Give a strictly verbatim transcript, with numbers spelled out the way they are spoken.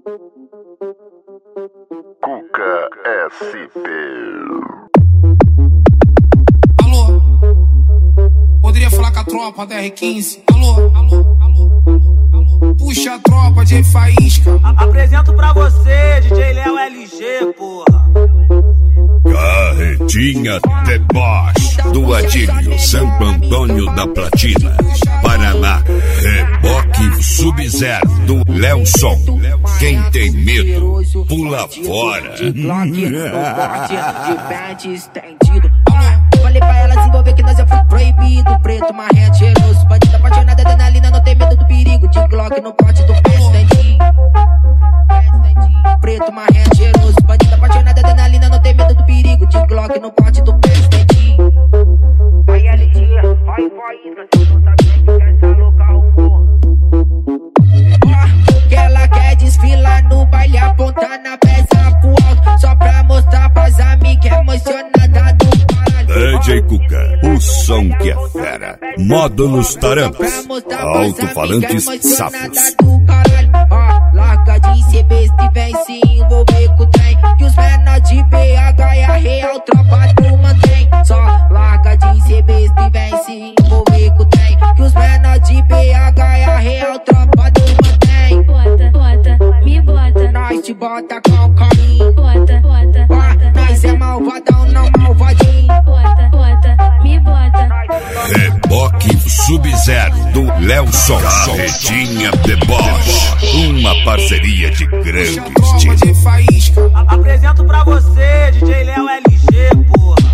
Cuca S P. Alô? Poderia falar com a tropa da R quinze? Alô? Alô? Alô? Alô? Puxa a tropa de faísca. A Apresento pra você, D J Léo L G, porra. Carretinha Deboche do Adílio Santo Antônio da Platina, Paraná. Reboque Sub-Zero do Lelson. Quem tem medo, pula fora. De Glock no corte, de pente estendido. Falei pra ela desenvolver que nós já foi proibido. Preto, marrento, cheiroso, bandido apaixonado, adrenalina, não tem medo do perigo. De Glock no corte do pé estendido. Preto, marrento, cheiroso, bandido apaixonado, adrenalina, não tem medo do perigo. De Glock no corte do pé estendido. Vai, L G, vai, vai, tu não sabe nem que essa louca arrumou. Que ela quer desfilar no baile, apontando a peça pro alto, só pra mostrar pras amigas emocionada do caralho. D J Cuca, o som que é fera. Módulos tarampas, alto-falantes safos. Larga de ser besta e vem se envolver com o trem, que os menor de B H é a real tropa do mantém. Só larga de ser besta e vem se envolver com o trem, que os menor de B H é a real tropa do mantém. Bota, bota, me bota. Nós te bota com carinho. Bota, bota, bota. Nós é malvadão, não malvadinho. Bota, bota, me bota. Reboque Sub-Zero do Lelson. Carretinha Deboche, uma parceria de grande estilo. De faísca. A Apresento pra você, D J Léo L G, porra.